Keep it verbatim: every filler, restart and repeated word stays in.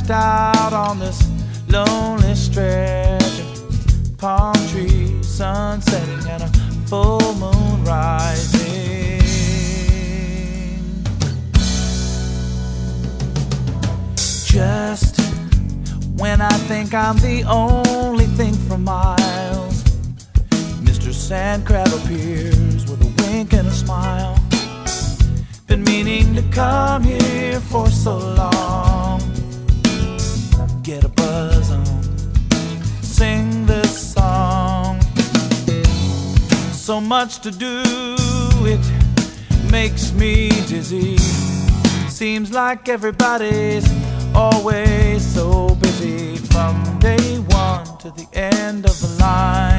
stretched out on this lonely stretch of palm trees, sun setting and a full moon rising. Just when I think I'm the only thing for miles, Mister Sandcrab appears with a wink and a smile. Been meaning to come here for so long. Get a buzz on, sing this song. So much to do, it makes me dizzy. Seems like everybody's always so busy, from day one to the end of the line.